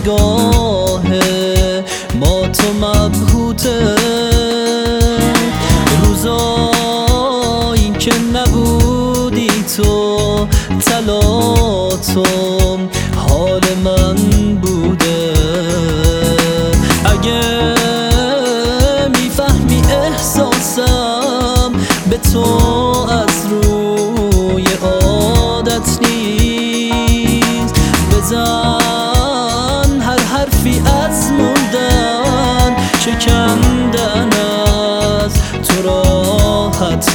نگاه ما تو مبهوته، روزایی که نبودی تو طلاتم حال من بوده. اگه میفهمی احساسم به تو از روی عادت نیست، بزن هر حرفی از موندن شکندن از تو راحت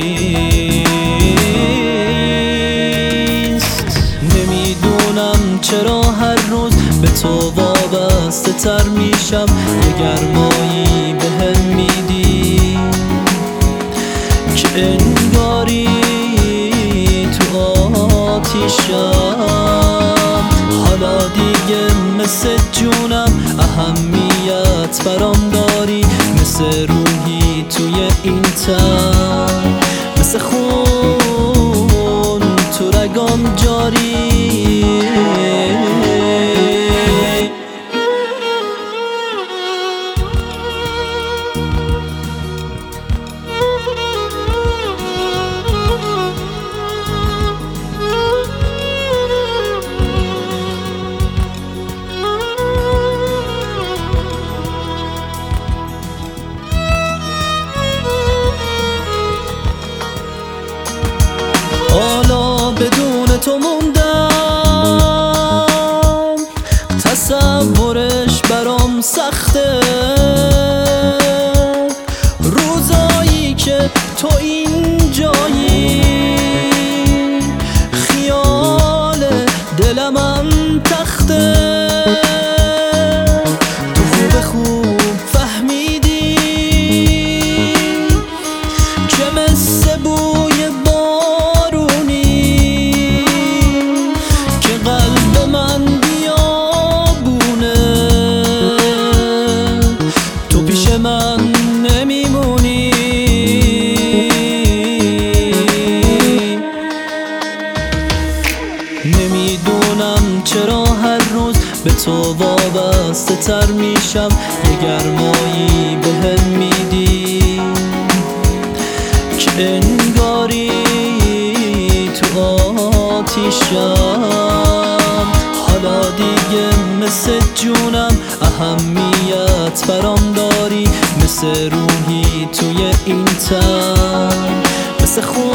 نیست. نمیدونم چرا هر روز به تو وابسته تر میشم، یه گرمایی بهم میدی که انگاری تو آتیشم. حالا دیگه مثل جونم اهمیت برام داری، مثل روحی توی این تن، مثل خون تو رگام جاری. حالا بدون تو موندم، تصورش برام سخته، روزایی که تو اینجایی خیال دلم تخته. تو خوب فهمیدی که مثل بوی من نمیمونی. نمیدونم چرا هر روز به تو وابسته تر میشم، یه گرمایی بهم میدی که انگاری تو آتیشم. حالا دیگه مثل جونم اهمیت برام داری، مثل روحی توی این تن، مثل